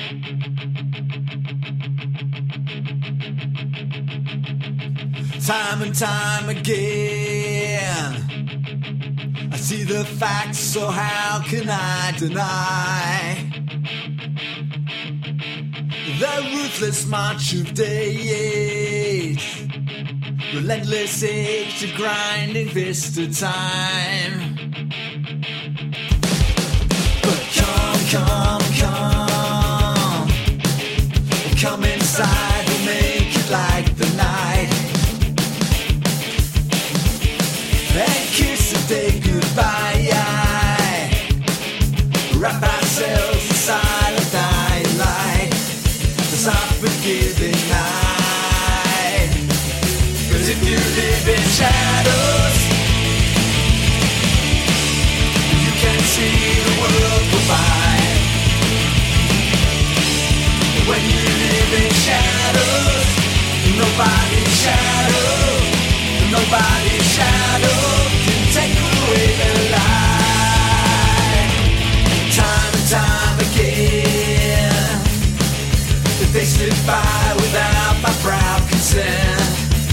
Time and time again, I see the facts, so how can I deny the ruthless march of days, relentless age to grinding fist of time. But come inside, we'll make it like the night, and kiss the day goodbye. Wrap ourselves in silent dying light, the soft forgiving night. 'Cause if you live in shadows, you can see the world go by. When you live in shadows, nobody's shadow can take away the light. Time and time again, that they slip by without my proud consent.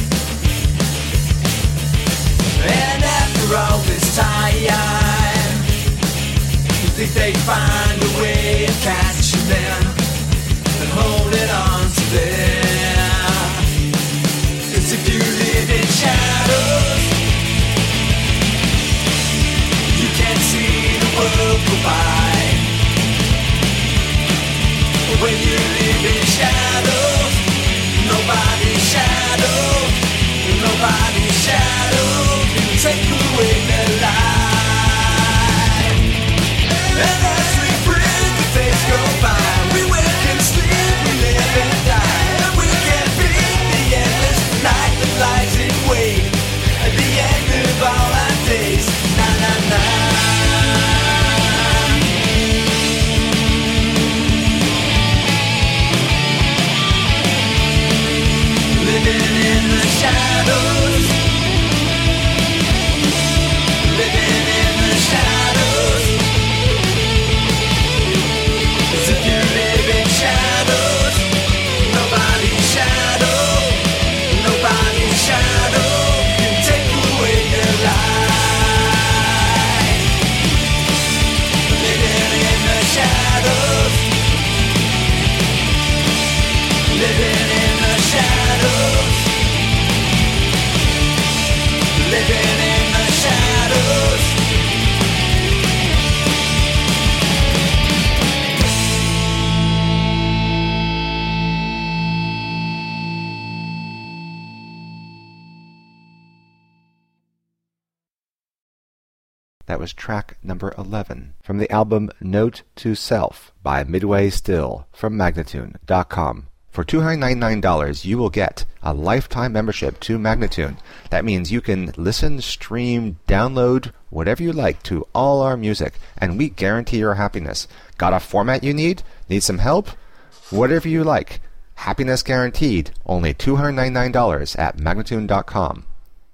And after all this time, you think they'd find a way of catching them and holding on to them. 'Cause if you live in shadows, you can't see the world go by. When you live in shadows, nobody's shadow can take away the light. And as we breathe, the days go by, we wake and sleep, we live and die, and we can beat the endless night that lies in wait at the end of all our days. Na na na. Living in the shadows, living in the shadows. 'Cause if you live in shadows, nobody's shadow can take away your light. Living in the shadows, living in the shadows, living in the shadows. That was track number 11 from the album Note to Self by Midway Still from Magnatune.com. For $299, you will get a lifetime membership to Magnatune. That means you can listen, stream, download, whatever you like to all our music, and we guarantee your happiness. Got a format you need? Need some help? Whatever you like. Happiness guaranteed. Only $299 at Magnatune.com.